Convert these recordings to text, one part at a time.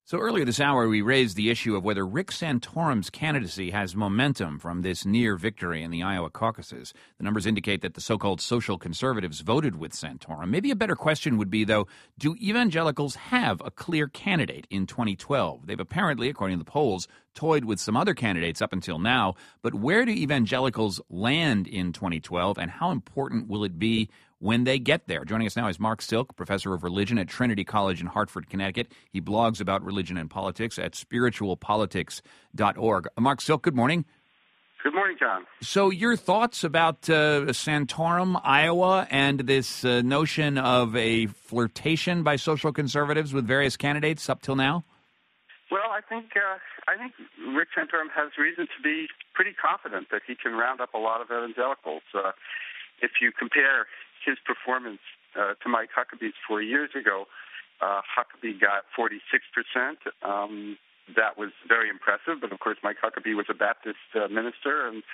So earlier this hour, we raised the issue of whether Rick Santorum's candidacy has momentum from this near victory in the Iowa caucuses. The numbers indicate that the so-called social conservatives voted with Santorum. Maybe a better question would be, though, do evangelicals have a clear candidate in 2012? They've apparently, according to the polls, toyed with some other candidates up until now. But where do evangelicals land in 2012, and how important will it be when they get there? Joining us now is Mark Silk, professor of religion at Trinity College in Hartford, Connecticut. He blogs about religion and politics at spiritualpolitics.org. Mark Silk, good morning. Good morning, John. So your thoughts about Santorum, Iowa, and this notion of a flirtation by social conservatives with various candidates up till now? Well, I think Rick Santorum has reason to be pretty confident that he can round up a lot of evangelicals. If you compare his performance to Mike Huckabee's 4 years ago, Huckabee got 46%. That was very impressive, but of course Mike Huckabee was a Baptist minister and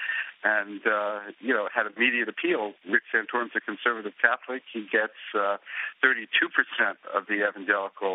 had immediate appeal. Rick Santorum's a conservative Catholic. He gets 32% of the evangelical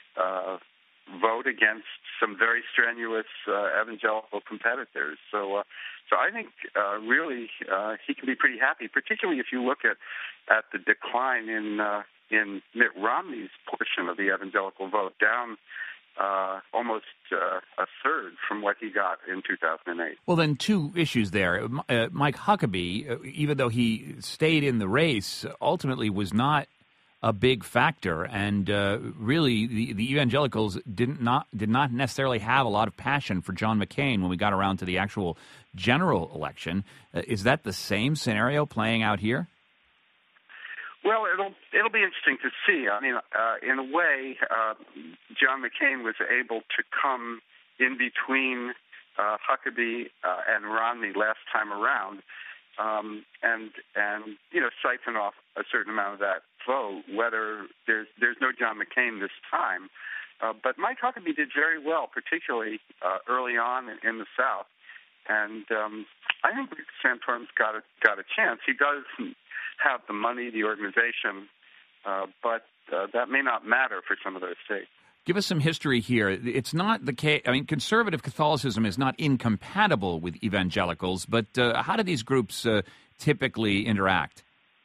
vote against some very strenuous evangelical competitors. So I think really he can be pretty happy, particularly if you look at the decline in Mitt Romney's portion of the evangelical vote, down almost a third from what he got in 2008. Well, then two issues there. Mike Huckabee, even though he stayed in the race, ultimately was not a big factor, and really the evangelicals did not necessarily have a lot of passion for John McCain when we got around to the actual general election. Is that the same scenario playing out here? Well, it'll be interesting to see. I mean, in a way, John McCain was able to come in between Huckabee and Romney last time around, and siphon off a certain amount of that vote. Whether there's no John McCain this time, but Mike Huckabee did very well, particularly early on in the South, and I think Santorum's got a chance. He does have the money, the organization, but that may not matter for some of those states. Give us some history here. It's not the case. I mean, conservative Catholicism is not incompatible with evangelicals, but how do these groups typically interact?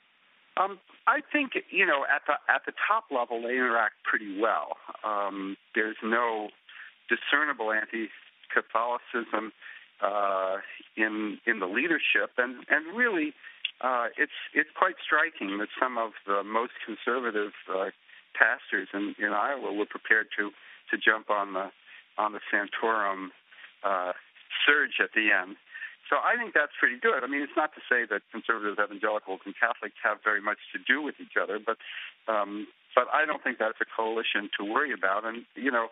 I think, at the top level, they interact pretty well. There's no discernible anti-Catholicism in the leadership, and really, it's quite striking that some of the most conservative pastors in Iowa were prepared to jump on the Santorum surge at the end. So I think that's pretty good. I mean, it's not to say that conservative evangelicals and Catholics have very much to do with each other, but I don't think that's a coalition to worry about. And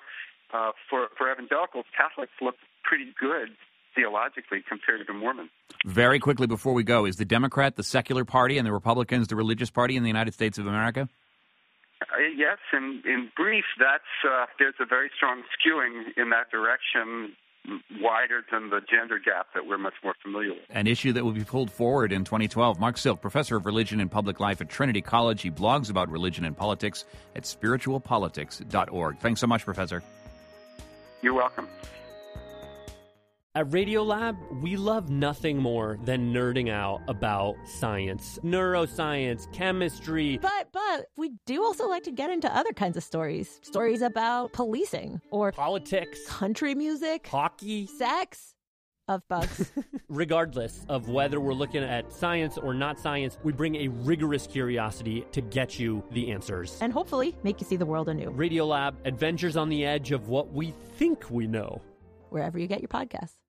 for evangelicals, Catholics look pretty good theologically compared to Mormons. Very quickly before we go, is the Democrat the secular party and the Republicans the religious party in the United States of America? Yes, in brief, there's a very strong skewing in that direction, wider than the gender gap that we're much more familiar with. An issue that will be pulled forward in 2012. Mark Silk, professor of religion and public life at Trinity College. He blogs about religion and politics at spiritualpolitics.org. Thanks so much, Professor. You're welcome. At Radiolab, we love nothing more than nerding out about science, neuroscience, chemistry. But we do also like to get into other kinds of stories. Stories about policing or politics, country music, hockey, sex, of bugs. Regardless of whether we're looking at science or not science, we bring a rigorous curiosity to get you the answers. And hopefully make you see the world anew. Radiolab, adventures on the edge of what we think we know. Wherever you get your podcasts.